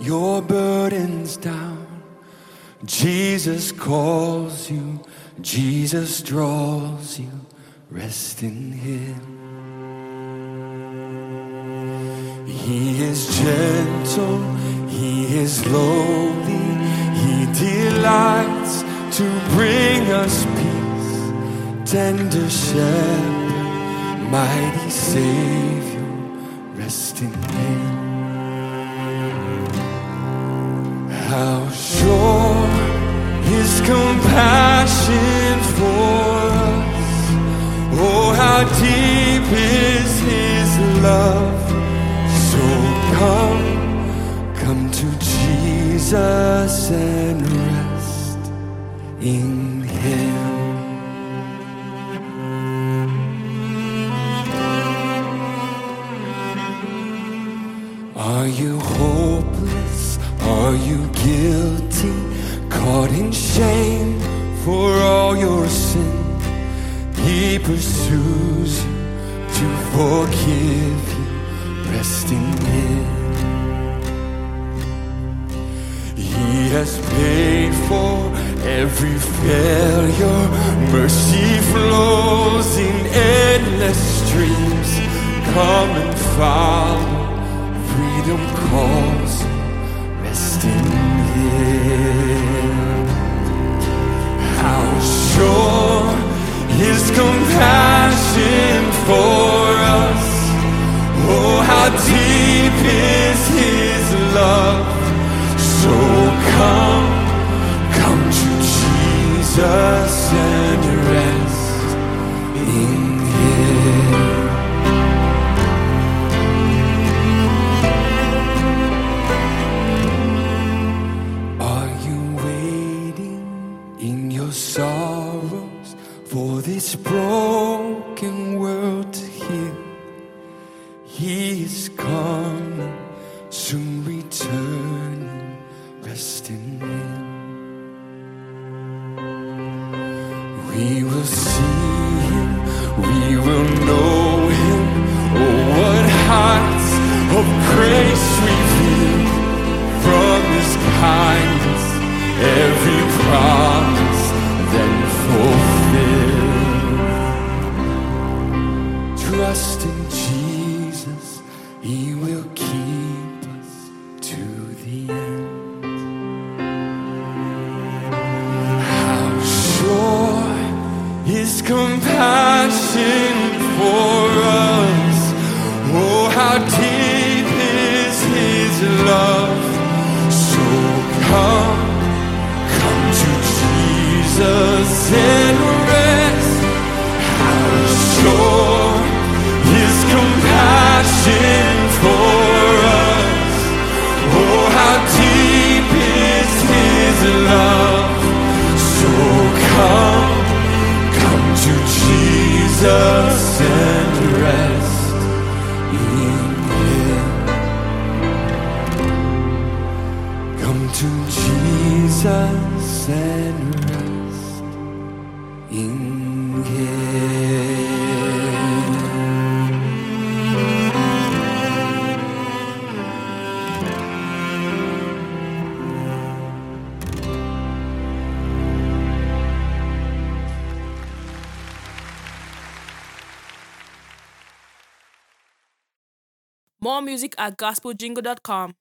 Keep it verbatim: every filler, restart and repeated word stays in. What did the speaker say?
your burdens down. Jesus calls you, Jesus draws you, rest in Him. He is gentle, He is lowly, He delights to bring us peace. Tender Shepherd, mighty Savior, rest in Him. How sure His compassion for us, oh how deep is His love. So come, come to Jesus and rest in Him. Are you hopeless? Are you guilty? Caught in shame for all your sin? He pursues you to forgive you. Rest in Him. He has paid for every failure. Mercy flows in endless streams. Come and follow. Freedom calls. Rest in Him. How sure His compassion for us. Oh, how deep is His love. So come, come to Jesus and rest in Him. Are you waiting in your sorrows for this broken world to heal? He is coming, soon returning, rest in Him. We will see Him, we will know Him. Oh, what heights of grace revealed from His kindness, every promise then fulfilled. Trust in Jesus, He will keep us to the end. How sure His compassion for us. Oh, how deep is His love. So come, come to Jesus and rest. How sure His compassion for us. Oh, how deep is His love. So come, come to Jesus and rest in Him. Come to Jesus and rest in Him. More music at gospel jingle dot com.